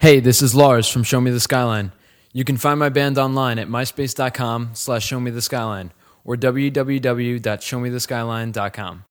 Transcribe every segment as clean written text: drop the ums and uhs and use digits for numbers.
Hey, this is Lars from Show Me the Skyline. You can find my band online at myspace.com/showmetheskyline or www.showmetheskyline.com.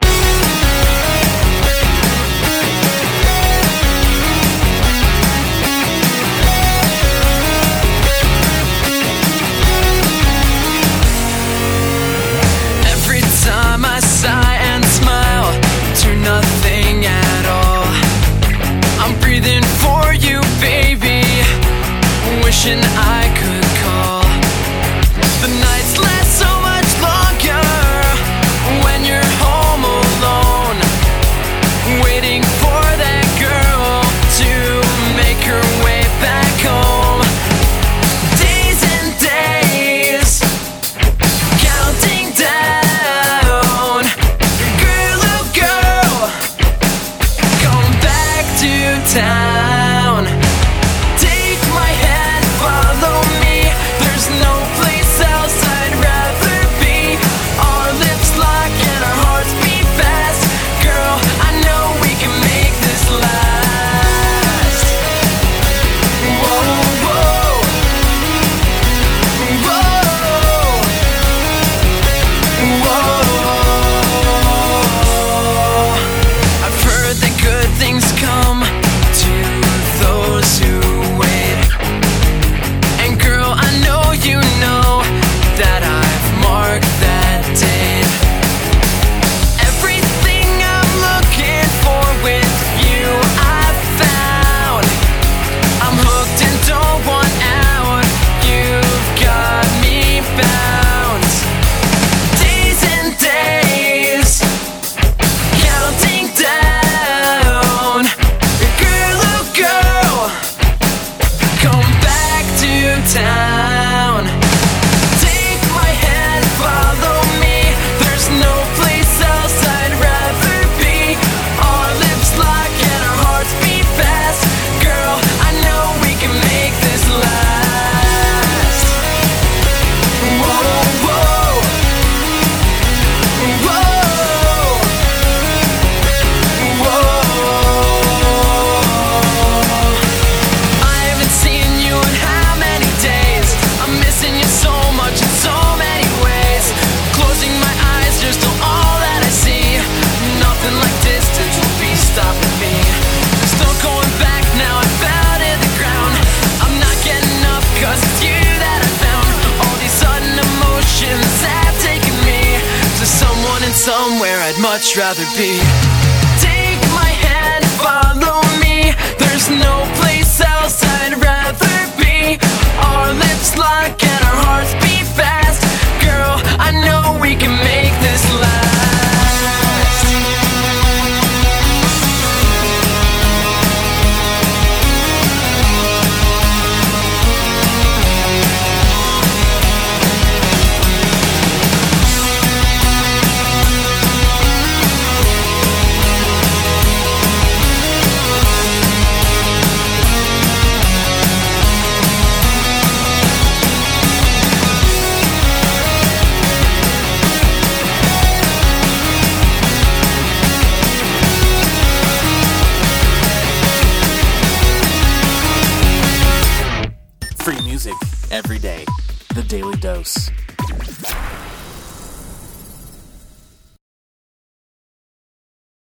Every time I sigh and smile to nothing at all, I'm breathing for you, baby, wishing I could call. The nights last so much longer when you're home alone, waiting for that girl to make her way back home. Days and days, counting down. Girl, oh girl, come back to town. Take my hand, follow me. There's no place else I'd rather be. Our lips lock and our hearts beat fast. Girl, I know we can make this last. Whoa, whoa, whoa. I've heard that good things come to those who wait. And girl, I know you know that I've marked that date. Everything I'm looking for with you I've found. I'm hooked and don't want out. You've got me bound. Days and days, counting down. Girl, oh girl, come back to town. Take my hand, follow me. There's no place else I'd rather be. Our lips lock and our hearts beat fast. Girl, I know we can make this last. Whoa, whoa, whoa, whoa. I haven't seen you in how many days? I'm missing you so much in so many ways. Closing my eyes, you're still all that I see. Nothing like distance will be stopping me. There's no going back now, I found in the ground. I'm not getting up cause it's you that I found. All these sudden emotions have taken me to someone and somewhere I'd much rather be. Take my hand, follow me. There's no place else I'd rather be. Our lips lock and our hearts beat fast. Girl, I know we can make this last. Free music every day. The Daily Dose.